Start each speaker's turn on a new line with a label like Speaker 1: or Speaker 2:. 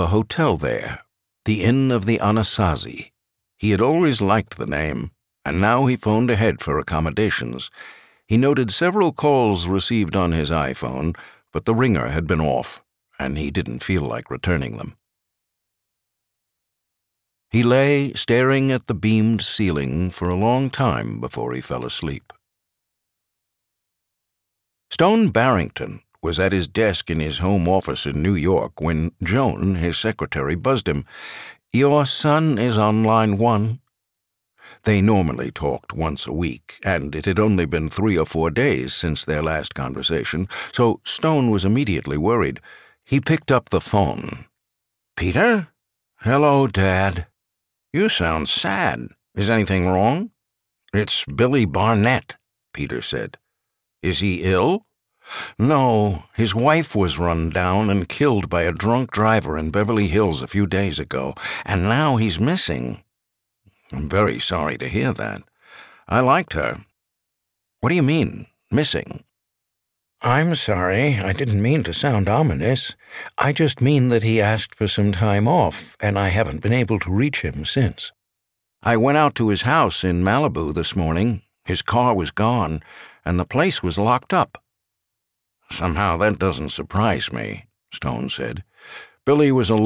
Speaker 1: a hotel there, the Inn of the Anasazi. He had always liked the name, and now he phoned ahead for accommodations. He noted several calls received on his iPhone, but the ringer had been off, and he didn't feel like returning them. He lay staring at the beamed ceiling for a long time before he fell asleep. Stone Barrington was at his desk in his home office in New York when Joan, his secretary, buzzed him. "Your son is on line 1. They normally talked once a week, and it had only been 3 or 4 days since their last conversation, so Stone was immediately worried. He picked up the phone. "Peter? Hello, Dad. You sound sad. Is anything wrong?" "It's Billy Barnett," Peter said. "Is he ill?" "No, his wife was run down and killed by a drunk driver in Beverly Hills a few days ago, and now he's missing." "I'm very sorry to hear that. I liked her." "What do you mean, missing?" "I'm sorry, I didn't mean to sound ominous. I just mean that he asked for some time off, and I haven't been able to reach him since. I went out to his house in Malibu this morning. His car was gone, and the place was locked up." "Somehow that doesn't surprise me," Stone said. "Billy was a